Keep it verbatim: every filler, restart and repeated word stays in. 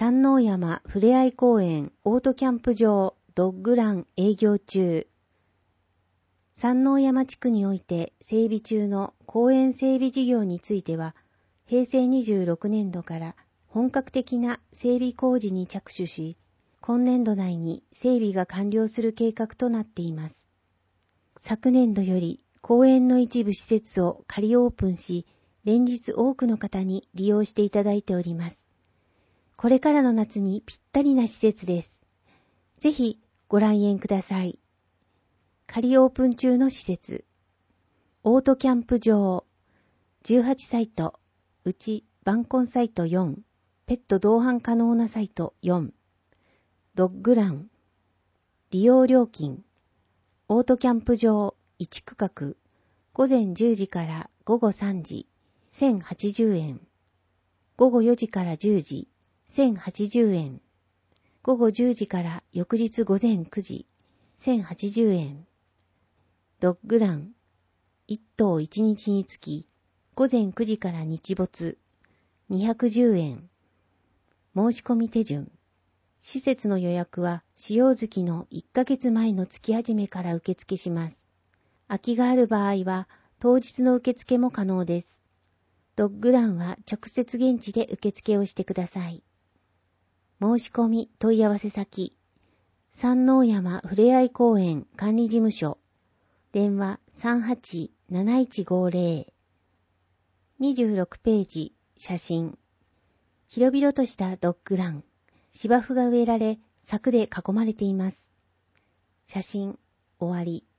山王山ふれあい公園オートキャンプ場ドッグラン営業中。山王山地区において整備中の公園整備事業については、へいせいにじゅうろくねんどから本格的な整備工事に着手し、今年度内に整備が完了する計画となっています。昨年度より公園の一部施設を仮オープンし、連日多くの方に利用していただいております。これからの夏にぴったりな施設です。ぜひご来園ください。仮オープン中の施設。オートキャンプ場。じゅうはちサイト。うち晩婚サイトよん。ペット同伴可能なサイトよん。ドッグラン。利用料金。オートキャンプ場いち区画。午前じゅうじから午後さんじ。せんはちじゅうえん。午後よじからじゅうじ。せんはちじゅうえん。午後じゅうじから翌日午前くじ。せんはちじゅうえん。ドッグラン。いっとういちにちにつき、午前くじから日没。にひゃくじゅうえん。申し込み手順。施設の予約は使用月のいっかげつまえの月始めから受付します。空きがある場合は当日の受付も可能です。ドッグランは直接現地で受付をしてください。申し込み問い合わせ先。山王山ふれあい公園管理事務所。電話 さんはちなないちごぜろ。にじゅうろくページ、写真。広々としたドッグラン。芝生が植えられ、柵で囲まれています。写真、終わり。